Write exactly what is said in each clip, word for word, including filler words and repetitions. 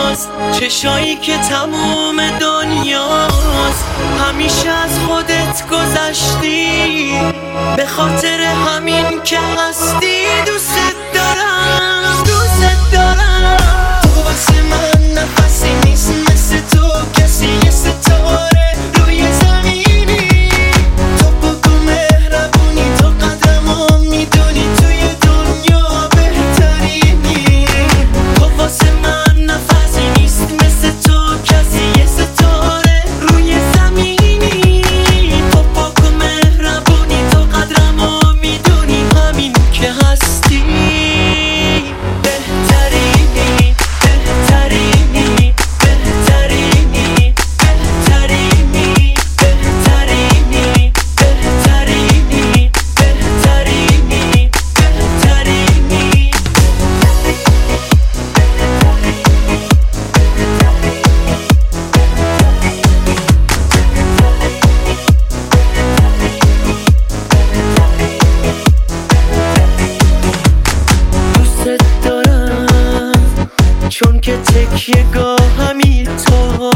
دریاست، چشایی که تموم دنیاست. همیشه از خودت گذشتی، به خاطر همین که هستی. دوست دارم، دوست دارم. تو واسه من نفسی نیست مثل تو کسی، یه ستاره روی زمینی. تو بگو مهربونی، تو قدرمو میدونی، توی دنیا بهترینی. تو واسه من نفسی نیست مثل تو کسی، یه ستاره روی زمینی. تو بگو مهربونی، تو قدرمو میدونی، همین که هستی. بهترینی، بهترینی، بهترینی، بهترینی، بهترینی، بهترینی، بهترینی، بهترینی. دوست دارم چون که تکیه گاهمی تو،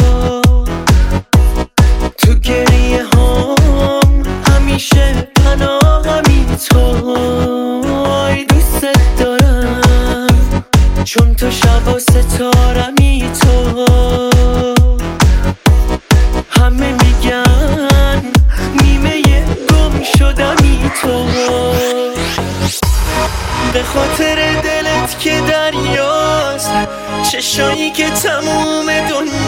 تو گریه هم همیشه پناهمی تو. ای دوست دارم چون تو شب و ستارمی تو. همه میگن نیمه گم شدمی تو، به خاطر دلت که دریاست، چشایی که تموم دنیا